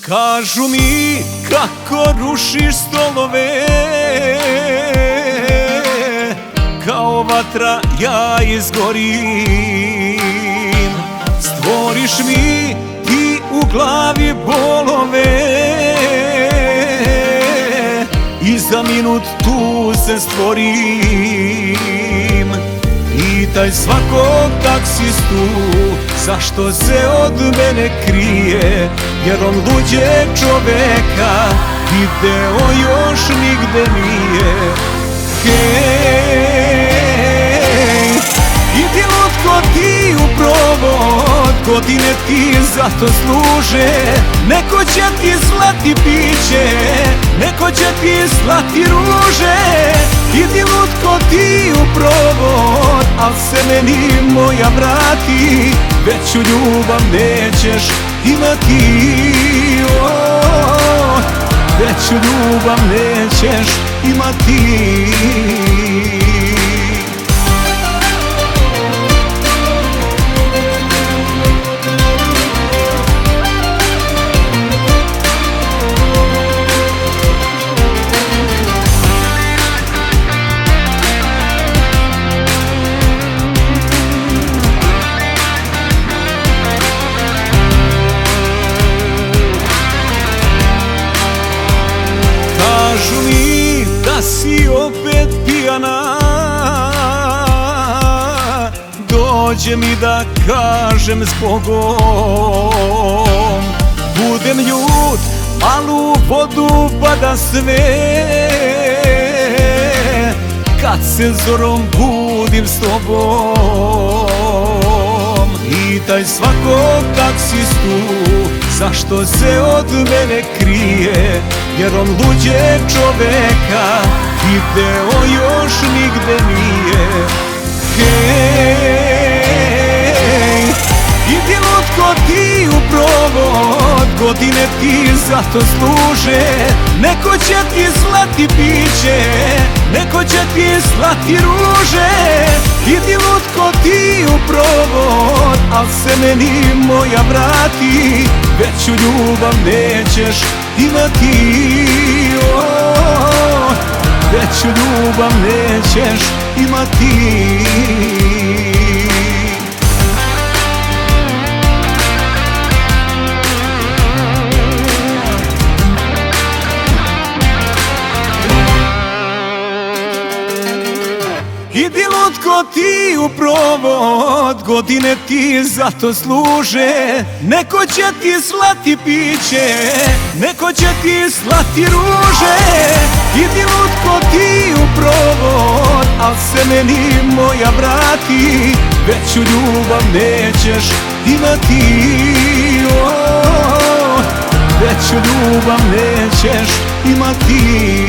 Kažu mi kako rušiš stolove, kao vatra ja izgorim. Stvoriš mi ti u glavi bolove i za minut tu se stvorim. Pitaj svakog taksistu zašto se od mene krije, jer on luđeg čoveka video još nigde nije. Hej, idi lutko ti u provod, godine ti zato služe. Neko će ti slati piće, neko će ti slati ruže. Idi lutko ti u provod, al se meni moja vrati, veću ljubav nećeš imati. Veću ljubav nećeš imati. Kažu mi da si opet pijana, dođe mi da kažem zbogom. Budem ljut, al u vodu pada sve, kad se zorom budim s tobom. Pitaj svakog taksistu zašto se od mene krije, jer on luđeg čoveka video još nigde nije. Hej, idi lutko ti u provod, godine ti zato služe. Neko će ti slati piće, neko će ti slati ruže. Idi lutko ti u provod, al se meni moja vrati, veću ljubav nećeš imati. Veću ljubav nećeš imati. Idi lutko ti u provod, godine ti zato služe. Neko će ti slati piće, neko će ti slati ruže. Idi lutko ti u provod, al se meni moja vrati, veću ljubav nećeš imati. Veću ljubav nećeš imati.